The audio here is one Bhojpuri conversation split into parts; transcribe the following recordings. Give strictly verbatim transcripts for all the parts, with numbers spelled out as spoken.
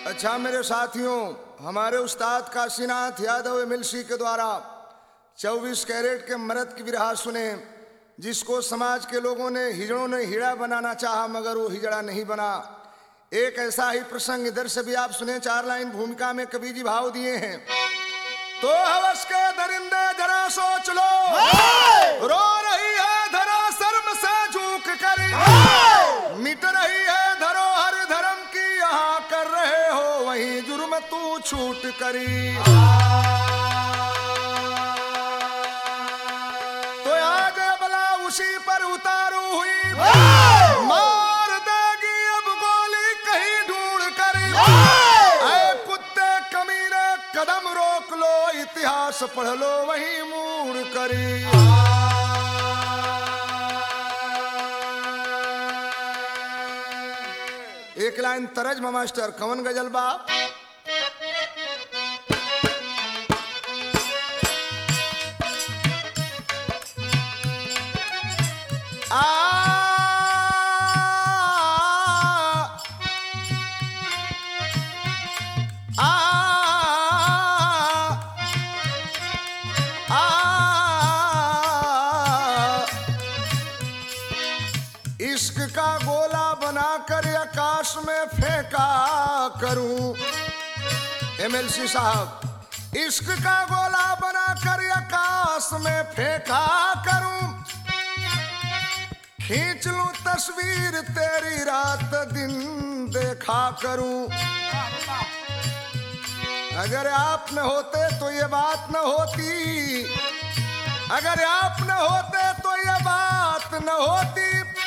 अच्छा मेरे साथियों, हमारे उस्ताद काशीनाथ यादव एमएलसी के द्वारा चौबीस कैरेट के मर्द की विरहा सुने, जिसको समाज के लोगों ने हिजड़ों ने हिड़ा बनाना चाहा मगर वो हिजड़ा नहीं बना। एक ऐसा ही प्रसंग इधर से भी आप सुने। चार लाइन भूमिका में कवि जी भाव दिए हैं। तो हवस के दरिंदे जरा सोच लो, रो रही है धरा शर्म से झूक कर, मिट रही है धरोहर धर्म की, यहाँ कर रहे हो वही जुर्म तू छूट करी। तो आज बला उसी पर उतारू हुई, मार देगी अब गोली कहीं ढूंढ कर। ऐ कुत्ते कमीने कदम रोक लो, इतिहास पढ़ लो वही मूड़ करी। एक लाइन तरज में मास्टर कवन गजल बा। आ आ आ इश्क का गोला बनाकर आकाश में फेंका करूं। एमएलसी साहब, इश्क का गोला बनाकर आकाश में फेंका करूं, खींच लूं तस्वीर तेरी रात दिन देखा करूं। अगर आप न होते तो ये बात न होती, अगर आप न होते तो ये बात न होती,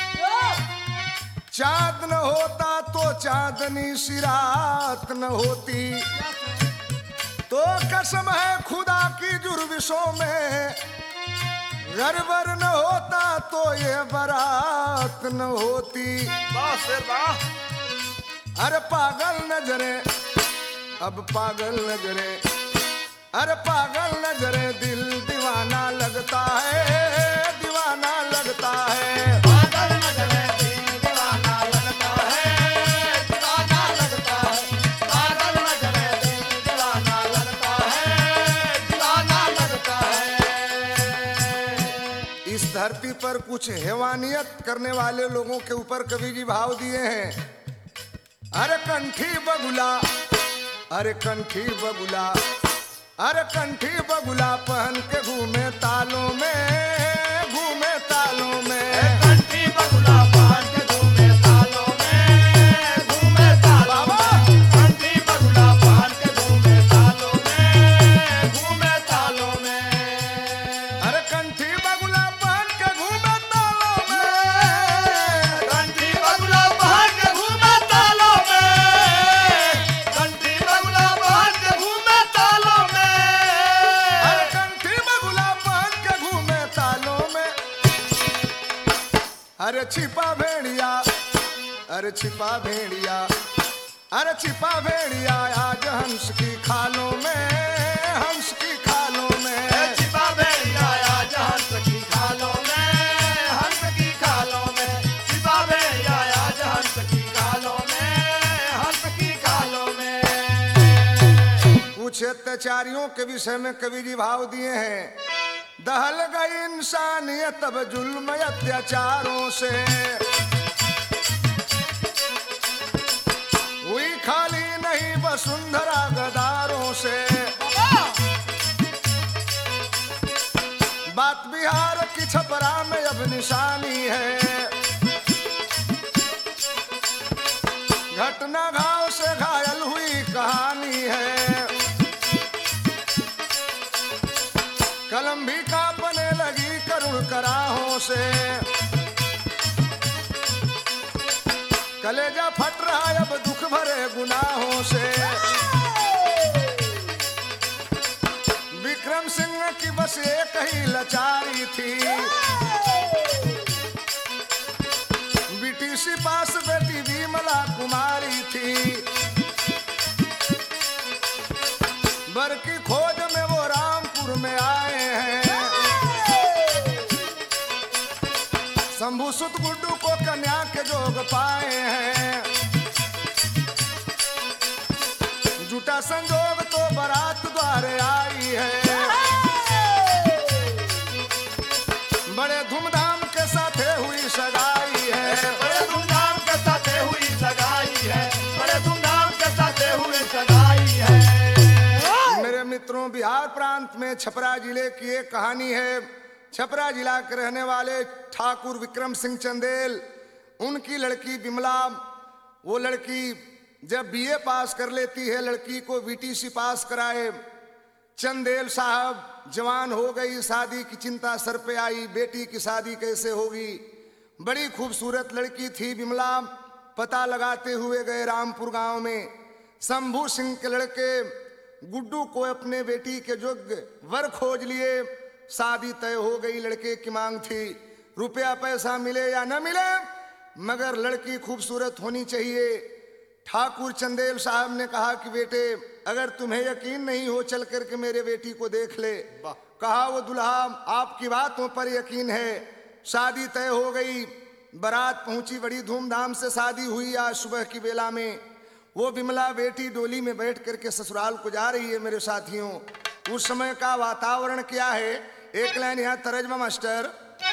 चांद न होता तो चांदनी सी रात न होती। तो कसम है खुदा की जुर्विशों में, गड़बड़ न होता तो ये बारात न होती। वाह शेर वाह। अरे पागल नजरे, अब पागल नजरे, अरे पागल नजरे, दिल दीवाना लगता है, दीवाना लगता है। पागल नजरे दिल दीवाना लगता है, दीवाना लगता है। पागल नजरे दिल दीवाना लगता है, दीवाना लगता है। इस धरती पर कुछ हैवानियत करने वाले लोगों के ऊपर कवि जी भाव दिए हैं। अरे कंठी बगुला, अरे कंठी बगुला, अरे कंठी बगुला पहन के घूमे तालों में, घूमे तालों में। कंठी बगुला पहन के घूमे तालों में, घूमे तालों में। कंठी बगुला पहन के घूमे तालों में, घूमे तालों में। अरे कंठी बगुला पहन के घूमे तालों में, कंठी बगुला पहन के घूमे तालों में, कंठी बगुला पहन के घूमे तालों में। अरे कंठी बगुला पहन के घूमे तालों में। अरे छिपा भेड़िया, अरे छिपा भेड़िया, अरे छिपा भेड़िया आज हंस की खालों में, हंस की खालों में। छिपा भेड़िया आज हंस की खालों में, हंस की खालों में। छिपा भेड़िया आज हंस की खालों में, हंस की खालों में। कुछ अत्याचारियों के विषय में कवि जी भाव दिए हैं। दहल गई इंसानियत अब जुल्म अत्याचारों से, हुई खाली नहीं वसुंधरा गदारों से। बात बिहार की छपरा में अब निशानी है, घटना घाव से घायल हुई कहानी है। कलम भी कांपने लगी करुण कराहों से, कलेजा फट रहा अब दुख भरे गुनाहों से। विक्रम सिंह की बस एक ही लाचारी थी, बीटीसी पास बेटी विमला कुमारी थी। बर की खोज में वो रामपुर में आए हैं, शंभू सुत गुड्डू को कन्या के जोग पाए हैं। मित्रों, बिहार प्रांत में छपरा जिले की एक कहानी है। छपरा जिला के रहने वाले ठाकुर विक्रम सिंह चंदेल, उनकी लड़की बिमला, वो लड़की जब बीए पास कर लेती है, लड़की को बीटीसी पास कराए। चंदेल साहब जवान हो गई, शादी की चिंता सर पे आई, बेटी की शादी कैसे होगी। बड़ी खूबसूरत लड़की थी बिमला। पता लगाते हुए गए रामपुर गांव में, शंभू सिंह के लड़के गुड्डू को अपने बेटी के योग्य वर खोज लिए। शादी तय हो गई। लड़के की मांग थी, रुपया पैसा मिले या न मिले, मगर लड़की खूबसूरत होनी चाहिए। ठाकुर चंदेल साहब ने कहा कि बेटे, अगर तुम्हें यकीन नहीं हो, चल करके मेरे बेटी को देख ले। कहा वो दुल्हा, आपकी बातों पर यकीन है। शादी तय हो गई, बारात पहुंची, बड़ी धूमधाम से शादी हुई। आज सुबह की बेला में वो बिमला बेटी डोली में बैठ करके ससुराल को जा रही है। मेरे साथियों, उस समय का वातावरण क्या है, एक लाइन यहाँ तर्जमा मास्टर।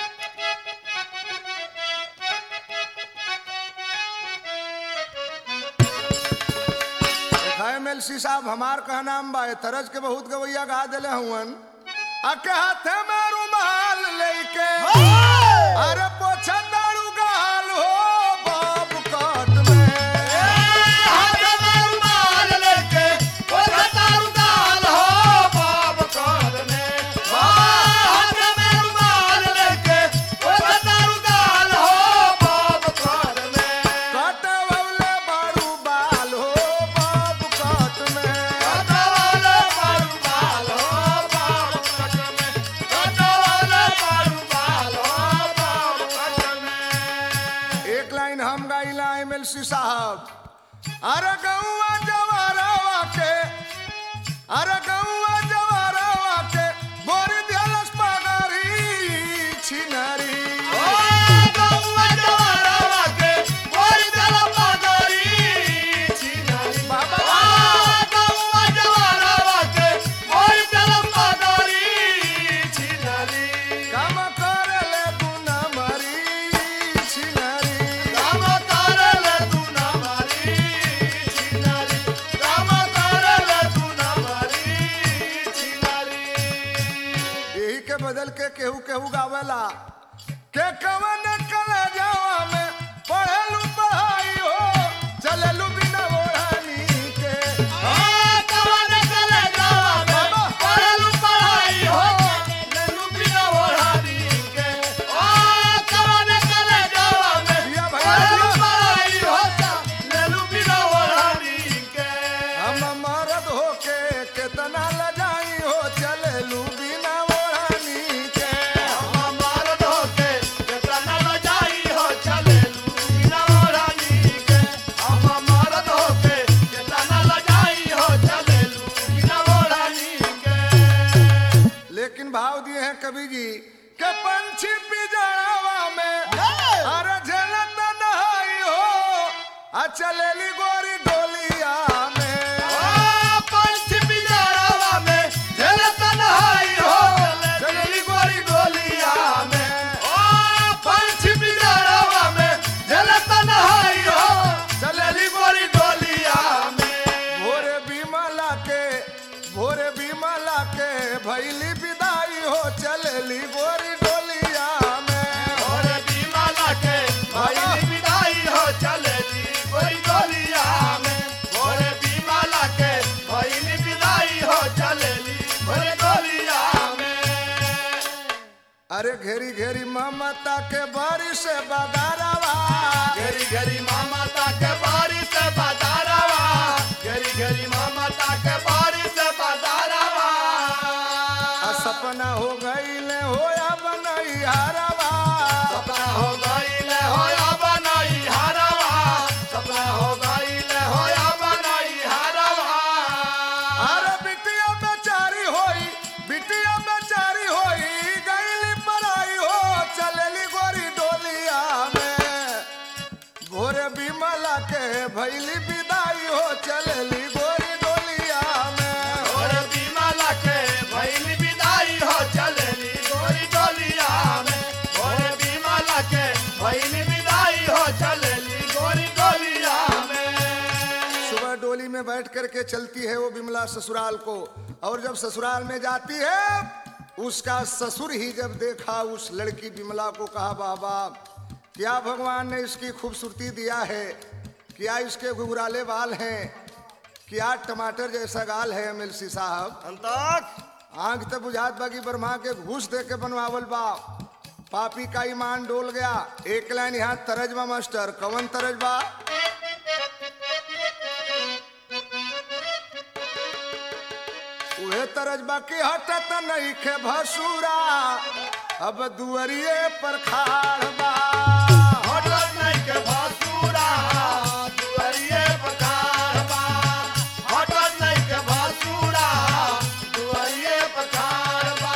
एमएलसी साहब हमार का नाम बा, तरज के बहुत गवैया गा दिले हुवन। अके हाथे में रुमाल लेके अरे पोछा दारू गाल हो बाप काट में, हाथे में रुमाल लेके पोछा दारू गाल हो बाप काट में, हाथे में रुमाल लेके पोछा दारू गाल हो बाप काट में, काटे वाले बारू बाल हो बाप काट में, काटे वाले बारू बाल हो बाप काट में, काटे वाले बारू बाल हो बाप काट में। एक लाइन हम गाइला एमएलसी साहब। अरे गौवा जवारावा के, अरे गौवा जवारावा के बोरी दिलस पगारी छिनारी। ओ गौवा जवारावा के बोरी दिलस पगारी छिनारी। बाबा ओ गौवा जवारावा के बोरी दिलस पगारी छिनारी। काम करले तू न मरी छिनारी। काम करले तू न मरी छिनारी। काम करले तू न मरी छिनारी। यही के बदल के केहू केहू गावेला के कवन कलेजवा में पढ़ेलू पढ़ाई हो, चलेलू बिना ओढ़नी के। ओ कवन कलेजवा में पढ़ेलू पढ़ाई हो, चलेलू बिना ओढ़नी के। ओ कवन कलेजवा में दिया भैया पढ़ेलू दिया। पढ़ाई हो, चलेलू बिना ओढ़नी के। हम मर्द होके केतना लजाई हो, चलेलू बिना ओढ़नी के। हम मर्द होके केतना लजाई हो, चलेलू बिना ओढ़नी के। हम मर्द होके केतना लजाई हो, चलेलू बिना ओढ़नी के। लेकिन भाव दिए हैं कवि जी के पंछी पिजड़ावा में अरे झलक नहाई हो, आ चलेली गोरी डोलिया में। ओ पंछी पिंजरावा में झलक नहाई हो, चलेली गोरी डोलिया में। ओ पंछी पिंजरावा में झलक नहाई हो, चलेली गोरी डोलिया में। भोरे बिमला के, भोरे बिमला के भैली विदाई हो, चलेली गोरी डोलिया में। और बीमाला के भइली विदाई हो, चलेली गोरी डोलिया में। और बीमाला के भइली विदाई हो, चलेली गोरी डोलिया में। अरे घेरी घेरी ममता के बारिश से बगारावा, घेरी घेरी ममता के बारिश से बदारावा, घेरी घेरी ममता के बारिश से बदारावा। आ सपना हो गईले होया बनई हारावा। सपना हो गईले होया बनाई हारावा, सपना हो गईले होया बनाई हारावा। अरे बिटिया बेचारी होई, बिटिया बेचारी होई, गईली पराई हो, चलेली गोरी डोलिया में। भोरे बिमला के भैली विदाई हो, चलेली गोरी डोलिया में। और बीमाला के भइली विदाई हो, चलेली गोरी डोलिया में। डोली में बैठ करके चलती है वो बिमला ससुराल को। और जब ससुराल में जाती है, उसका ससुर ही जब देखा उस लड़की बिमला को, कहा बाबा क्या भगवान ने इसकी खूबसूरती दिया है, क्या इसके घुघराले बाल हैं, क्या टमाटर जैसा गाल है एमएलसी साहब। अंतक आंख तो बुझात बागी ब्रह्मा के घूस दे के बनवावल बा। पापी का ईमान डोल गया। एक लाइन यहाँ तरजबा मास्टर, कवन तरजबा? उहे तरजबा की हटत नहीं खे भसूरा, अब दुअरिए पर खाड़ बा। हटत नहीं के भसूरा, दुअरिए पर खाड़ बा। हटत नहीं के भसूरा, दुअरिए पर खाड़ बा।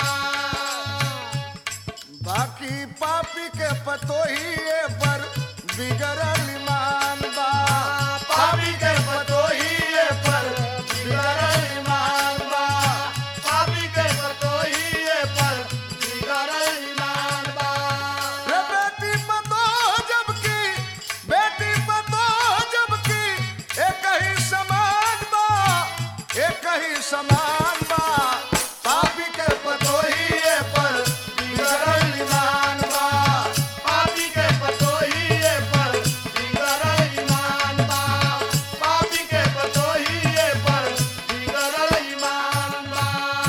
बाकी पापी के पतोहिए पर बिगड़ल ईमान बा। पापी के पतोहिए पर बिगड़ल ईमान बा। पापी के पतोहिए पर बिगड़ल ईमान बा। रे बेटी पतो जबकि, बेटी पतो जबकि एक ही समान बा, एक ही समान बा। पापी के पतोहिए पर बिगड़ल ईमान बा। पापी के पतोहिए पर बिगड़ल ईमान बा। पापी के पतोहिए पर बिगड़ल ईमान बा।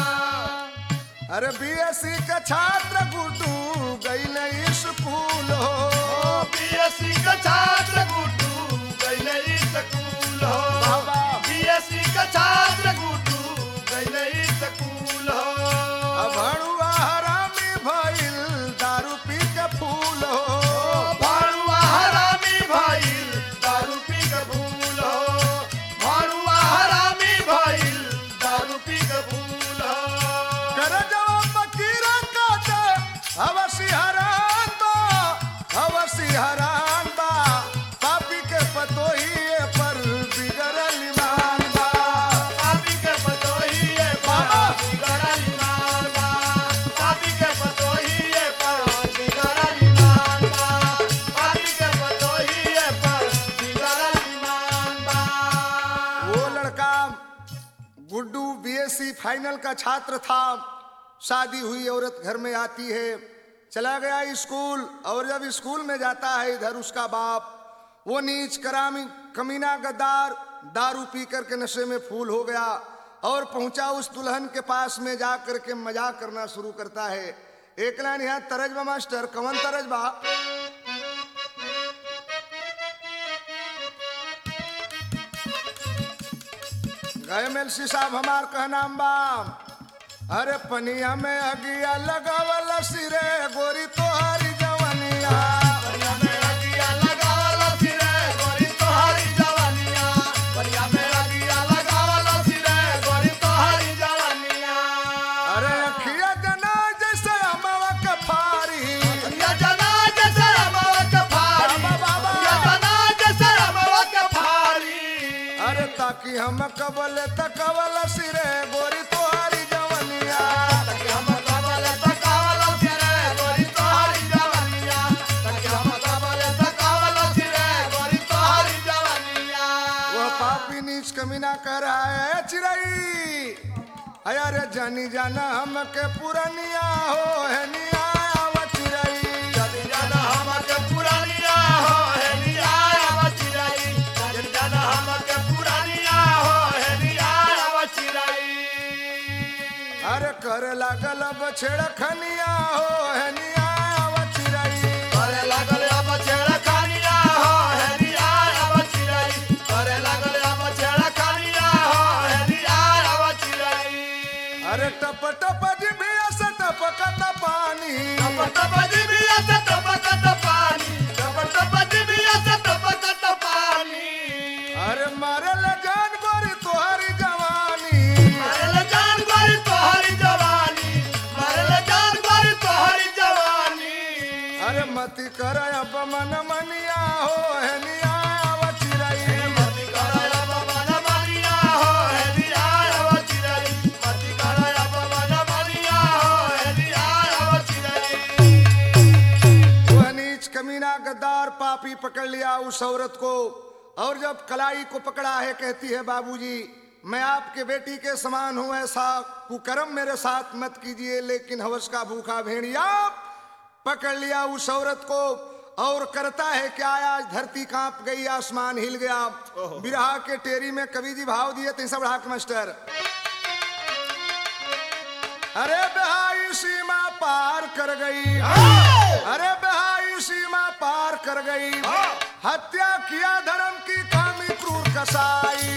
अरे बीएससी का छात्र गुड्डू गईले स्कूल हो। बीएससी का छात्र गुड्डू गईले स्कूल हो। बाबा बीएससी का छात्र गुड्डू गईले स्कूल हो। अब हड़ुआ हरामी भइल दारू पी के फूल हो। भानुआ हरामी भइल दारू पी के फूल हो। भानुआ हरामी भइल दारू पी के फूल हो। कर जवाब फकीरा काटे अवसी हरान बा, अवसी हरान बा। पापी के पतोहिए पर बिगड़ल ईमान बा। पापी के पतोहिए पर बिगड़ल ईमान बा। पापी के पतोहिए पर बिगड़ल ईमान बा। पापी के पतोहिए पर बिगड़ल ईमान बा। वो लड़का गुड्डू बीएससी फाइनल का छात्र था। शादी हुई औरत घर में आती है, चला गया स्कूल। और जब स्कूल में जाता है, इधर उसका बाप वो नीच करामी कमीना गद्दार दारू पी करके नशे में फूल हो गया और पहुंचा उस दुल्हन के पास में जा करके मजाक करना शुरू करता है। एक लाइन यहाँ तरजबा मास्टर, कवन तरजबा? गए मेलसी साहब हमार कहनाम बा। अरे पनिया में अगिया लगावल सिरे गोरी तोहारी जवनिया। बढ़िया में अगिया लगावल सिरे गोरी तोहारी जवानिया। बढ़िया में अगिया लगावल सिरे गोरी तोहारी जवानिया। अरे अखिया जना जैसे अमवा के फारी। या जना जैसे अमवा के फारी। बाबा, बाबा। या जना जैसे अमवा के फारी। अरे ताकि हम कबल तकवल सिरे गोरी तोहारी जवनिया। ताकि हम कबल तकावल सिरे गोरी तोहारी जवानिया। ताकि हम कबल तकावल सिरे गोरी तोहारी जवानिया। वो पापी नीच कमीना कर रहा है चिरई। अरे जानी जाना हमके पुरनिया हो है निया आवा चिरई। जदी जाना हमके पुरानिया हो है निया बचिराई। जदी जाना हमके पुरानिया हो है निया बचिराई। अरे कर लागल अब छेड़खनिया हो है निया आवा चिरई। करे लागल अब छेड़ा खानिया हो है निया बचिराई। करे लागल अब छेड़ा खानिया हो है निया बचिराई। अरे टप टप जिभिया से टपकत पानी। टप टप जिभिया से टपकत पानी। टप टप जिभिया से टपकत पानी। अरे मारल जान गोरी तोहारी जवानी। मरल जान गोरी तोहरी जवानी। मरल जान गोरी तोहरी जवानी। अरे मती कर अब मन मनिया हो है निया आवा चिरई। मति कर अब मन मनिया हो है निया बचिराई। मति कर अब मन मनिया हो है निया बचिराई। वह नीच कमीना गद्दार पापी पकड़ लिया उस औरत को और जब कलाई को पकड़ा है कहती है बाबूजी मैं आपके बेटी के समान हूं, ऐसा कुकर्म मेरे साथ मत कीजिए। लेकिन हवस का भूखा भेड़िया पकड़ लिया उस औरत को और करता है क्या, आज धरती कांप गई, आसमान हिल गया। बिरहा के टेरी में कवि जी भाव दिए थे सब ढाक मास्टर। अरे बेहाई सीमा पार कर गई, अरे बेहाई सीमा पार कर गई, हत्या किया धर्म की कामी क्रूर कसाई।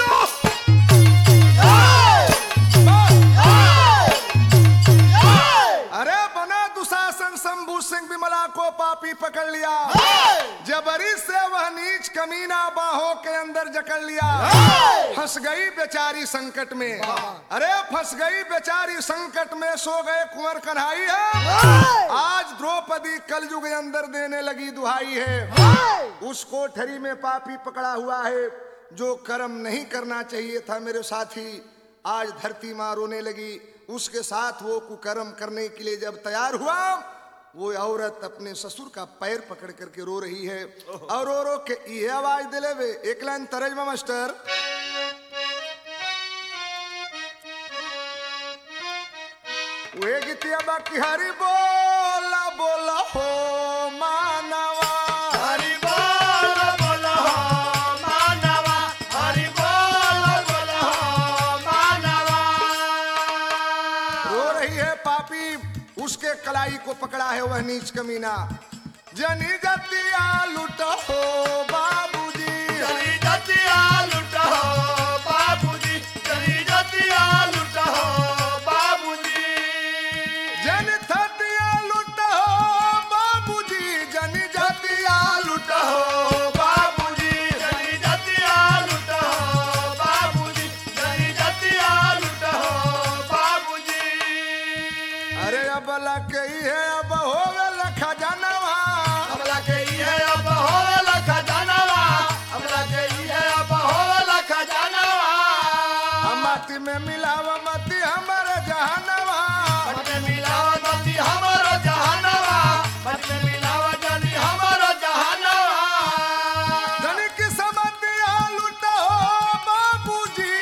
अरे बना दुशासन शंभू सिंह विमला को पापी पकड़ लिया, जबरी से वह नीच कमीना बाहों के अंदर जकड़ लिया। फंस गई बेचारी संकट में, अरे फंस गई बेचारी संकट में, सो गए कुंवर कन्हाई है। आज द्रौपदी कलयुग के अंदर देने लगी दुहाई है। उस कोठरी में पापी पकड़ा हुआ है, जो कर्म नहीं करना चाहिए था मेरे साथी, आज धरती मां रोने लगी। उसके साथ वो कुकर्म करने के लिए जब तैयार हुआ, वो औरत अपने ससुर का पैर पकड़ करके रो रही है और रो रो के ये आवाज दिले वे। एक लाइन तर्जमा मास्टर। वे गीतिया बाकी हरि बोला बोला हो मानवा, हरि बोल बोल हो मानवा, हरि बोल बोल हो मानवा। रो रही है पापी, उसके कलाई को पकड़ा है वह नीच कमीना। जनी जतिया लुट हो बाबूजी, जनी जतिया लुट हो बाबूजी, जनी जतिया लुट हो बाबूजी, जन थतिया लुट हो बाबूजी, जनी जतिया लुट हो बाबूजी, जनी जतिया लुट हो बाबूजी, जनी जतिया लुट हो बाबूजी। अरे अब लगे है अब होवे लखा जानवा, हमला कही है अब हो लखा जानवा, हमला कही है अब हो लखा जानवा। माटी में मिलावा मती हमारे जहानवा, मत में मिलावा गति हमारा जहानवा, मत में मिलावा गति हमारा जहानवा। जनी की समतिया लुट हो बाबूजी,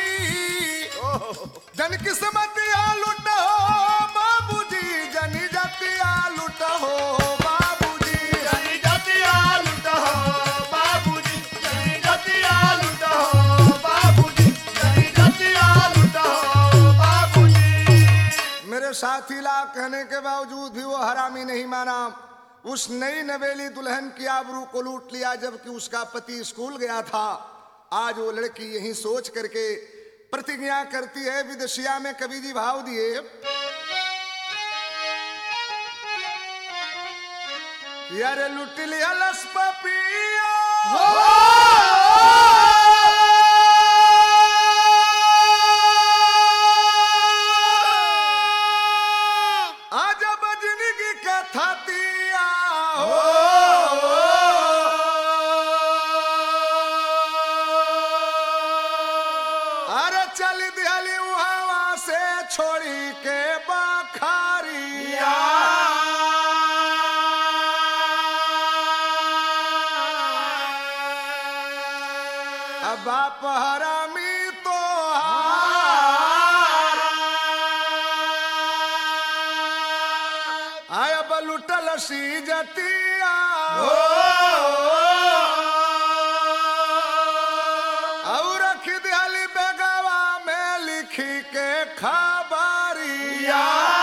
जन की समतिया लुट हो बाबूजी, जनी जतिया लुट हो बाबूजी। जनी जतिया लुट हो बाबूजी, जनी जतिया लुट हो बाबूजी, जनी जतिया लुट हो बाबूजी। मेरे साथी ला कहने के बावजूद भी वो हरामी नहीं माना। उस नई नवेली दुल्हन की आबरू को लूट लिया, जबकि उसका पति स्कूल गया था। आज वो लड़की यही सोच करके प्रतिज्ञा करती है। विदेशिया में कवि जी भाव दिए, यारे लुट लिया लस पपिया, आज बजनी का थातिया हो, अरे चल दिहली वहां से छोड़ी के बखारिया। अब बाप हरामी तो आया बलुटल सी जतिया और रख दिहली बेगवा में लिखी के खबरिया।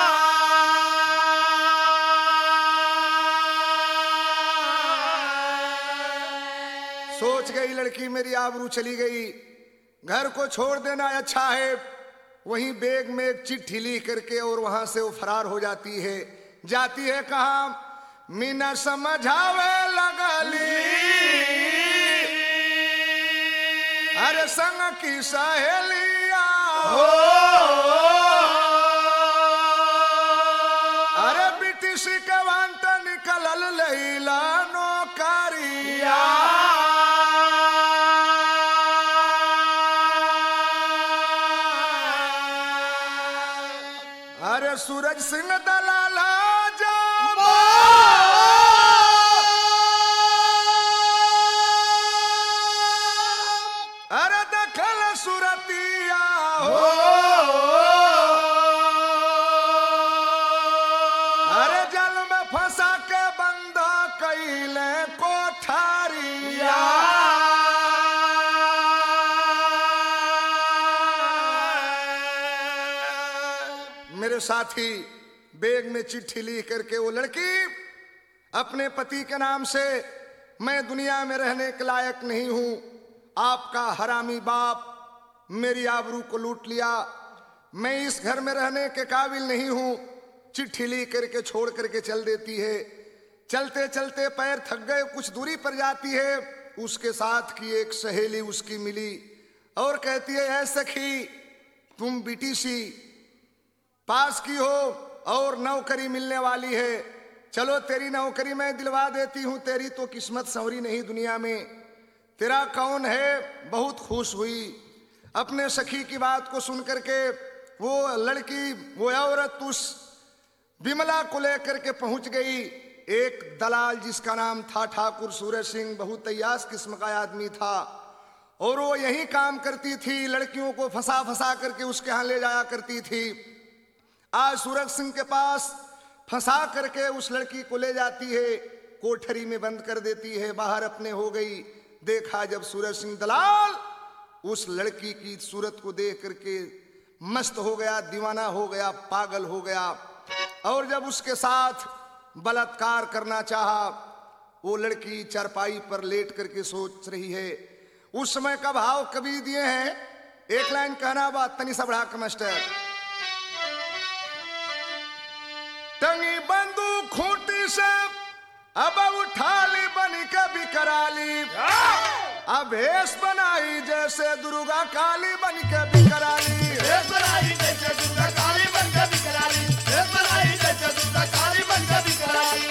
सोच गई लड़की मेरी आबरू चली गई, घर को छोड़ देना अच्छा है। वहीं बैग में एक चिट्ठी लिख करके और वहां से वो फरार हो जाती है। जाती है कहाँ, मीना समझावे लगली अरे संग की सहेलिया हो, अरे ब्रिटिश के वांट निकलल लैला नौकरिया। अरे सूरज सिंह दलाला जाबा सुरतिया हो अरे जल में फंसा के बंदा कैले कोठारिया मेरे साथी बैग में चिट्ठी लिख करके वो लड़की अपने पति के नाम से मैं दुनिया में रहने के लायक नहीं हूं, आपका हरामी बाप मेरी आबरू को लूट लिया, मैं इस घर में रहने के काबिल नहीं हूं, चिट्ठी लिख करके छोड़ करके चल देती है। चलते चलते पैर थक गए, कुछ दूरी पर जाती है, उसके साथ की एक सहेली उसकी मिली और कहती है ऐ सखी तुम बीटीसी पास की हो और नौकरी मिलने वाली है, चलो तेरी नौकरी मैं दिलवा देती हूँ, तेरी तो किस्मत संवरी नहीं दुनिया में, तेरा कौन है। बहुत खुश हुई, अपने सखी की बात को सुन करके वो लड़की वो औरत उस विमला को लेकर के पहुंच गई। एक दलाल जिसका नाम था ठाकुर सूरज सिंह, बहुत तैयास किस्म का आदमी था और वो यही काम करती थी, लड़कियों को फंसा फंसा करके उसके यहाँ ले जाया करती थी। आज सूरज सिंह के पास फंसा करके उस लड़की को ले जाती है, कोठरी में बंद कर देती है, बाहर अपने हो गई। देखा जब सूरज सिंह दलाल उस लड़की की सूरत को देख करके मस्त हो गया, दीवाना हो गया, पागल हो गया और जब उसके साथ बलात्कार करना चाहा, वो लड़की चारपाई पर लेट करके सोच रही है। उस समय का भाव कवि दिए हैं, एक लाइन कहना बात तनी सा बढ़ा के मास्टर। टंगी बंदूक खूंटी से अब उठाली बनी के बिकराली, अब भेष बनाई जैसे दुर्गा काली बन के बिकराली, भेष बनाई जैसे दुर्गा काली बन के बिकराली, भेष बनाई जैसे दुर्गा काली बन के बिकराली।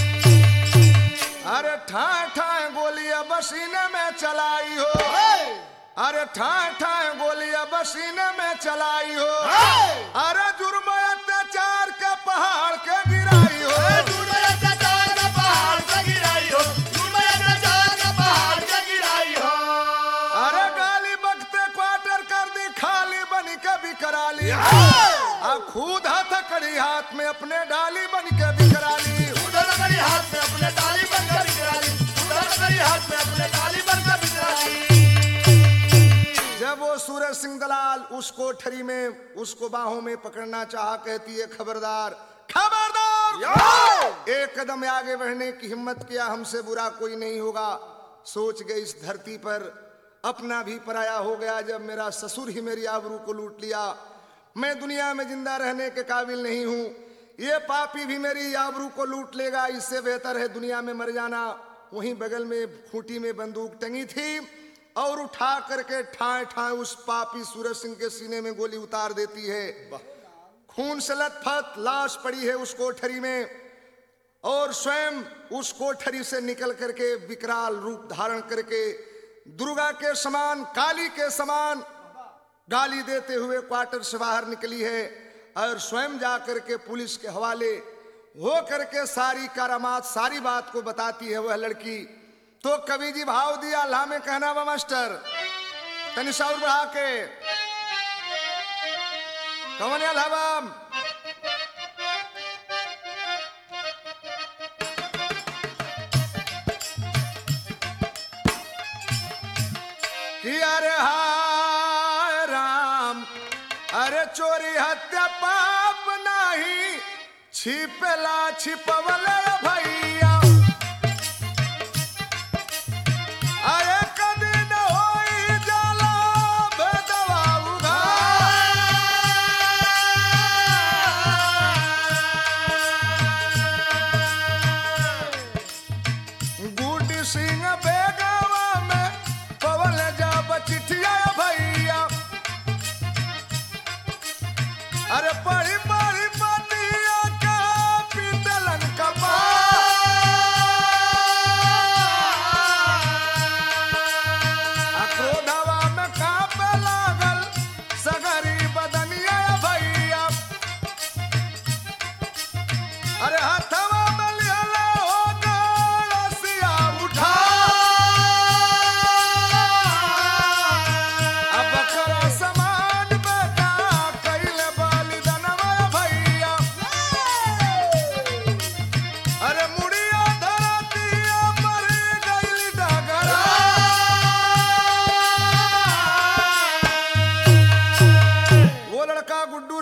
अरे ठाए ठाए गोलियां बसीने में चलाई हो, अरे ठाए ठाए गोलियां बसीने में चलाई हो, अरे जुर्म अत्याचार के पहाड़ के गिराई हो, जुर्म अत्याचार के पहाड़ के गिराई हो, जुर्म अत्याचार के पहाड़ के गिराई हो। अरे गाली बकते क्वार्टर कर दी खाली बन के बिकराली, अब खुद हथकड़ी हाथ में अपने डाली बन के बिकराली, खुद हथकड़ी हाथ में अपने डाली बन के बिकराली, खुद हथकड़ी हाथ में अपने डाली बन के बिकराली। जब वो सूरज सिंह दलाल उस कोठरी में उसको बाहों में पकड़ना चाहा, कहती है खबरदार खबरदार, एक कदम आगे बढ़ने की हिम्मत किया, हमसे बुरा कोई नहीं होगा। सोच गई इस धरती पर अपना भी पराया हो गया, जब मेरा ससुर ही मेरी आबरू को लूट लिया, मैं दुनिया में जिंदा रहने के काबिल नहीं हूँ, ये पापी भी मेरी आबरू को लूट लेगा, इससे बेहतर है दुनिया में मर जाना। वहीं बगल में खूंटी में बंदूक टंगी थी और उठा करके ठाए ठाए उस पापी सूरज सिंह के सीने में गोली उतार देती है। खून से लथपथ लाश पड़ी है उस कोठरी में और स्वयं उस कोठरी से निकल करके विकराल रूप धारण करके दुर्गा के समान, काली के समान गाली देते हुए क्वार्टर से बाहर निकली है और स्वयं जा करके पुलिस के हवाले हो करके सारी करामात, सारी बात को बताती है वह लड़की। तो कवि जी भाव दिया ला में कहना वा मास्टर तनिषा और बढ़ा के कौन हवा कि अरे हाय राम, अरे चोरी हत्या पाप नहीं, छिपला छिपवल भैया, अरे कभी न होई जाला बेदवा उघार, गुडी सिंह बेगवा में पवल जब चिठिया भैया, अरे पढ़ी पढ़ी पतिया का पीतलन का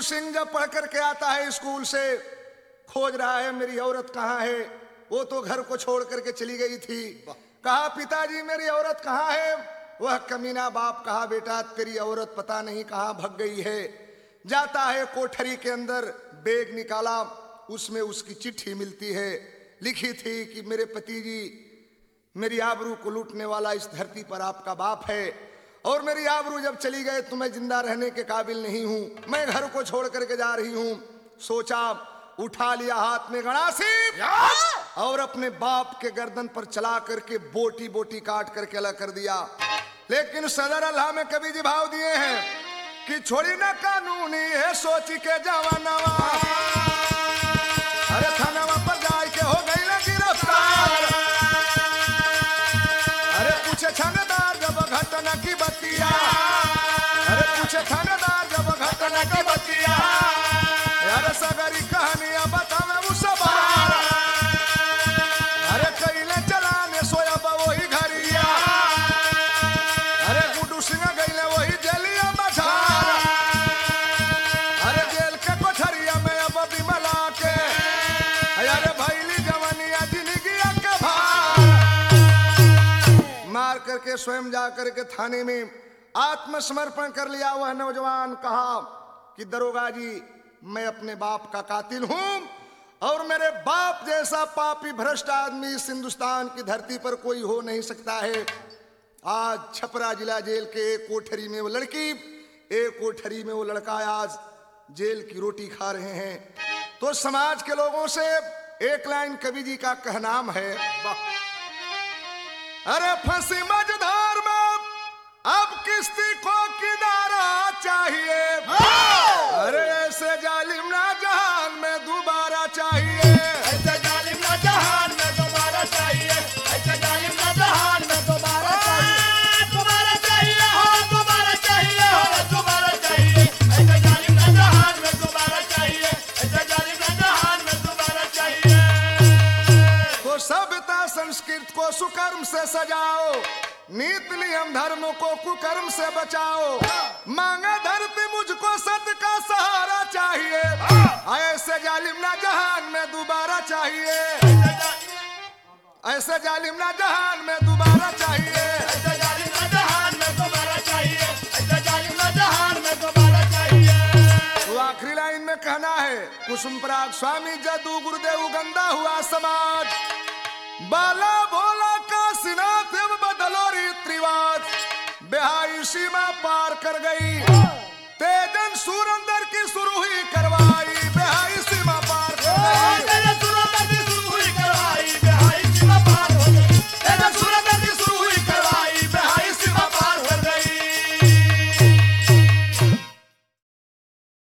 सिंह जब पढ़ करके आता है स्कूल से, खोज रहा है मेरी औरत कहाँ है। वो तो घर को छोड़ करके चली गई थी। कहा पिताजी मेरी औरत कहाँ है। वह कमीना बाप कहा बेटा तेरी औरत पता नहीं कहाँ भग गई है। जाता है कोठरी के अंदर, बैग निकाला, उसमें उसकी चिट्ठी मिलती है। लिखी थी कि मेरे पति जी, मेरी आबरू को लूटने वाला इस धरती पर आपका बाप है और मेरी आबरू जब चली गए तो मैं जिंदा रहने के काबिल नहीं हूं, मैं घर को छोड़ करके जा रही हूं। सोचा, उठा लिया हाथ में गणासी और अपने बाप के गर्दन पर चला करके बोटी बोटी काट करके अलग कर दिया। लेकिन सदर अल्लाह में कभी जी भाव दिए हैं कि छोड़ी ना कानूनी है सोची के जवानवा। अरे थानावा पर जाए के हो गई ना गिरफ्तार। अरे पूछे थानेदार जब घटना की बतिया। अरे पूछे थानेदार जब घटना की बतिया। अरे सगरी कहानियां बतावे उस बार। अरे कईले चलाने सोया वही घरिया। अरे गुड्डू सिंह गईले वही जेलिया मझार। अरे जेल के कोठरिया में अब बिमला के। अरे भैली जवानिया जिंदगिया के भार। मार करके स्वयं जा करके थाने में आत्मसमर्पण कर लिया। वह नौजवान कहा कि दरोगा जी मैं अपने बाप का कातिल हूं और मेरे बाप जैसा पापी भ्रष्ट आदमी इस हिंदुस्तान की धरती पर कोई हो नहीं सकता है। आज छपरा जिला जेल के एक कोठरी में वो लड़की, एक कोठरी में वो लड़का आज जेल की रोटी खा रहे हैं। तो समाज के लोगों से एक लाइन कवि जी का कहनाम है, अरे फंसी मझधार में अब किश्ती को किनारा चाहिए। अरे ऐसे जालिम ना जहान में दोबारा चाहिए। ऐसे जालिम ना जहान में दोबारा चाहिए। ऐसे जालिम ना जहान में दोबारा चाहिए। दोबारा चाहिए हो, दोबारा चाहिए हो, दोबारा चाहिए। ऐसे जालिम ना जहान में दोबारा चाहिए। ऐसे जालिम ना जहान में दोबारा चाहिए। तो सभ्यता संस्कृत को सुकर्म से सजाओ, नीति नियम धर्म को कुकर्म से बचाओ। मांगे धरती मुझको सत्य का सहारा चाहिए। ऐसे जालिम ना जहान में दोबारा चाहिए। ऐसे जालिम ना जहान में दोबारा चाहिए। ऐसे जालिम ना जहान में दोबारा चाहिए। ऐसे जालिम ना जहान में दोबारा चाहिए। तो आखिरी लाइन में कहना है, कुसुम पराग स्वामी जदू गुरुदेव गंदा हुआ समाज। बाला